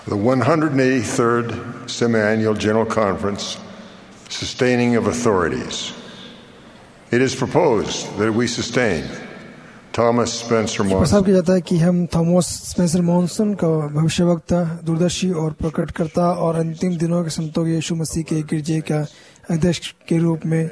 The 183rd Semi-Annual General Conference, Sustaining of Authorities. It is proposed that we sustain Thomas Spencer Monson. प्रस्ताव किया जाता है कि हम थॉमस स्पेंसर मॉनसन का भविष्यवक्ता, दूरदर्शी और प्रकटकर्ता और अंतिम दिनों के संतों के यीशु मसीह के गिरजे का अध्यक्ष के रूप में,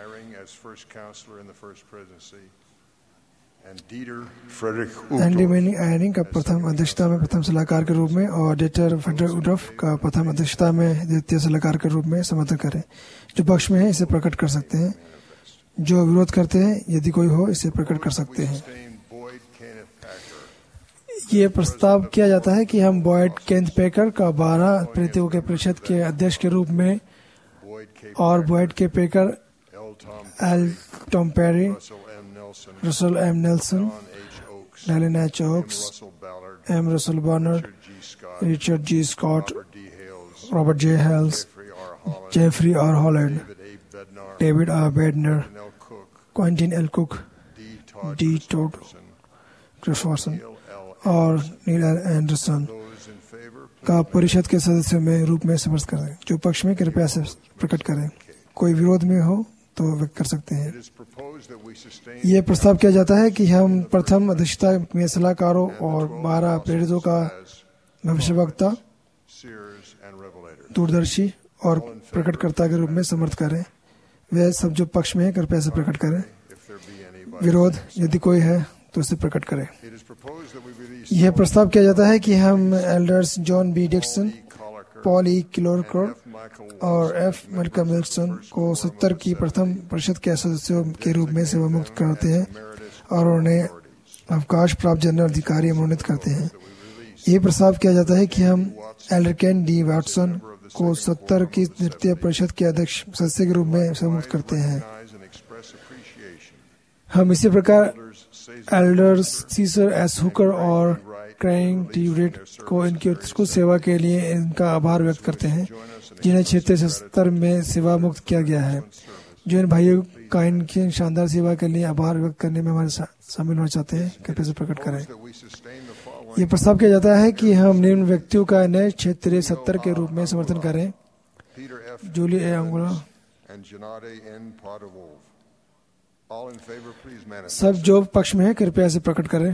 एंडी मैनिंग आयरिंग का प्रथम अध्यक्षता में प्रथम सलाहकार के रूप में और डेटर फेडरिक वुडरफ का प्रथम अध्यक्षता में द्वितीय सलाहकार के रूप में समर्थन करें। जो पक्ष में है इसे प्रकट कर सकते हैं, जो विरोध करते हैं यदि कोई हो इसे प्रकट कर सकते हैं। ये प्रस्ताव किया जाता है कि हम बॉयड केन्थ पेकर का 12 प्रेरितों के परिषद के अध्यक्ष के रूप में और Boyd K Packer, L Tom Perry, Russell M Nelson, Dallin H Oaks, M Russell Bernard, Richard G Scott, Robert J Hales, Jeffrey R Holland, David R Bednar, Quentin L Cook, D Todd Christofferson और Neil L Anderson का परिषद के सदस्यों में रूप में समर्थन करें। जो पक्ष में कृपया से प्रकट करें, कोई विरोध में हो तो व्यक्त कर सकते हैं। यह प्रस्ताव किया जाता है कि हम प्रथम अध्यक्षता में सलाहकारों और 12 प्रेरितों का भविष्यवक्ता, दूरदर्शी और प्रकटकर्ता के रूप में समर्थन करें। वे सब जो पक्ष में है कृपया से प्रकट करें। विरोध यदि कोई है तो उसे प्रकट करें। यह प्रस्ताव किया जाता है कि हम elders John B Dickson, Paul E Koelliker और एफ मैल्कम विल्सन को 70 की प्रथम परिषद के सदस्यों के रूप में सेवा मुक्त करते हैं और उन्हें अवकाश प्राप्त जनरल अधिकारी मनोनीत करते हैं। यह प्रस्ताव किया जाता है कि हम एल्डर केन डी वाटसन को 70 की द्वितीय परिषद के अध्यक्ष सदस्य के रूप में सेवा मुक्त करते हैं। हम इसी प्रकार एल्डर्स सीसर एस हुकर और क्राइंग टी रेड को इनकी उत्कृष्ट सेवा के लिए इनका आभार व्यक्त करते हैं, जिन्हें क्षेत्र 70 में सेवा मुक्त किया गया है। जो इन भाइयों का इनकी शानदार सेवा के लिए आभार व्यक्त करने में हमारे शामिल होना चाहते हैं, कृपया से प्रकट करें। यह प्रस्ताव किया जाता है कि हम निम्न व्यक्तियों का नए क्षेत्रीय 70 के रूप में समर्थन करें: जूली ए अंगुला। सब जो पक्ष में है कृपया से प्रकट करें।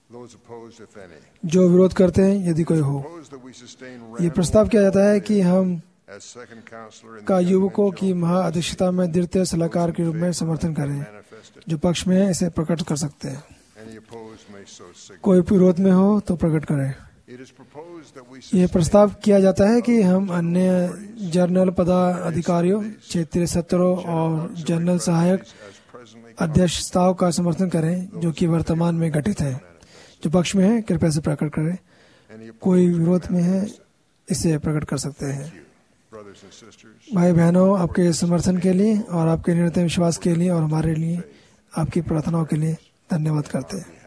जो विरोध करते हैं यदि कोई हो। ये प्रस्ताव किया जाता है कि हम का युवकों की महाअध्यक्षता में द्वितीय सलाहकार के रूप में समर्थन करें। जो पक्ष में है इसे प्रकट कर सकते हैं। कोई विरोध में हो तो प्रकट करें। यह प्रस्ताव किया जाता है कि हम अन्य जनरल पदाधिकारियों, क्षेत्रीय सत्रों और जनरल सहायक अध्यक्षताओं का समर्थन करें जो कि वर्तमान में गठित है। जो पक्ष में है कृपया से प्रकट करें। कोई विरोध में है इसे प्रकट कर सकते हैं। भाई बहनों, आपके समर्थन के लिए और आपके निरंतर विश्वास के लिए और हमारे लिए आपकी प्रार्थनाओं के लिए धन्यवाद करते हैं।